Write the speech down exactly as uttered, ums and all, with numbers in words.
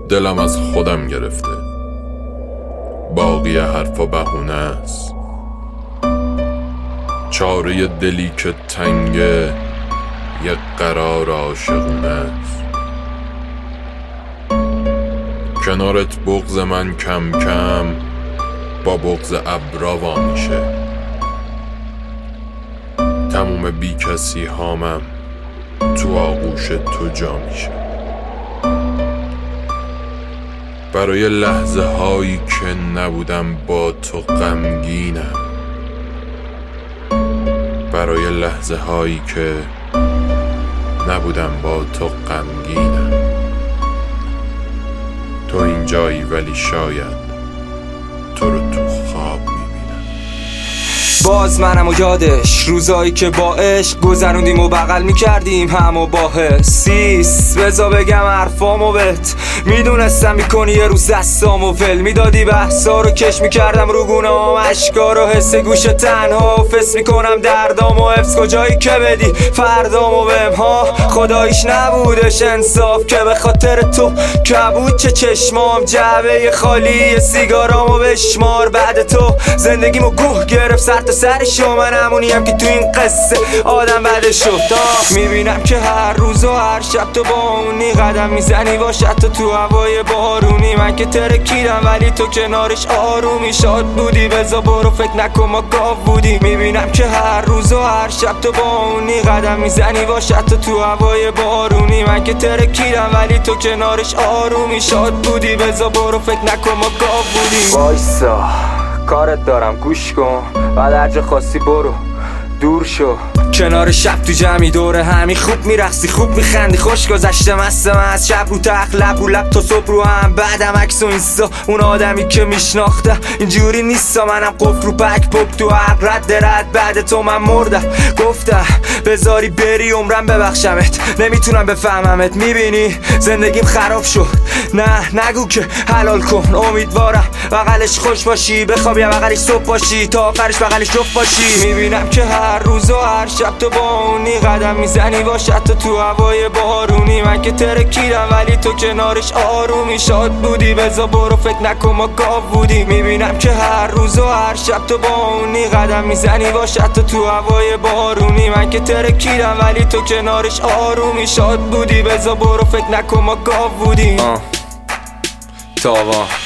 دلم از خودم گرفته، باقی حرفا بهونه است. چاره دلی که تنگه یک قرار عاشقونه است. کنارت بغض من کم کم با بغض ابرا وا میشه. تموم بی کسی هامم تو آغوش تو جا میشه. برای لحظه هایی که نبودم با تو غمگینم، برای لحظه هایی که نبودم با تو غمگینم. تو اینجایی ولی شاید تو رو تو خواب میبینم. باز منم و یادش روزایی که با عشق گذروندیم و بغل میکردیم هم و با حسیس. بزا بگم حرفامو بهت، میدونستم میکنی یه روز دستامو ول میدادی. بحثا رو کش میکردم رو گونه‌ام، اشکا رو حس گوش تنها و فس میکنم دردامو. حفظ کجایی که بدی فردامو بهم ها، خداییش نبودش انصاف که به خاطر تو کبود چه چشمام. جعبه خالی سیگارامو بشمار، بعد تو زندگیمو گوه گرفت سر تا سرشو. من همونیم که تو این قصه آدم بده شد. میبینم که هر روز و هر شب تو با اونی قدم میزنی باشد تو تو هوای بارونی. من که ترکیدم ولی تو کنارش آرومی شاد بودی. بزا برو فکر نکن ما گاو بودی. میبینم که هر روز و هر شب تو با اونی قدم میزنی باشد تو تو هوای بارونی. من که ترکیدم ولی تو کنارش آرومی شاد بودی. بزا برو فکر نکن ما گاو بودی. وایسا کارت دارم گوش کن، بعد هر جا خواستی برو دور شو. کنار شب تو جمعی دوره همی خوب میرقصی خوب میخندی خوش گذشته مستم از شب رو تخت لب رو لب تا صبح رو هم. بعدم عکس و اینستا اون آدمی که میشناختم اینجوری نیستا. منم قفل رو پک پک تو حق رد رد بعد تو من مردم. گفتم بذاری بری عمرم ببخشمت، نمیتونم بفهممت. میبینی زندگیم خراب شد، نه نگو که حلال کن. امیدوارم بغلش خوش باشی، بخواب یا بغلش صبح باشی، تا آخرش بغلش جفت باشی. میبینم که هر روز و هر شب تو با اونی قدم میزنی باشد تو تو هوای بارونی. من که ترکیدم ولی تو کنارش آرومی شاد بودی. بزا برو فکر نکن ما گاو بودی. میبینم که هر روز و هر شب تو با اونی قدم میزنی باشد تو تو هوای بارونی. من که ترکیدم ولی تو کنارش آرومی شاد بودی. بزا برو فکر نکن ما گاو بودی. تاوا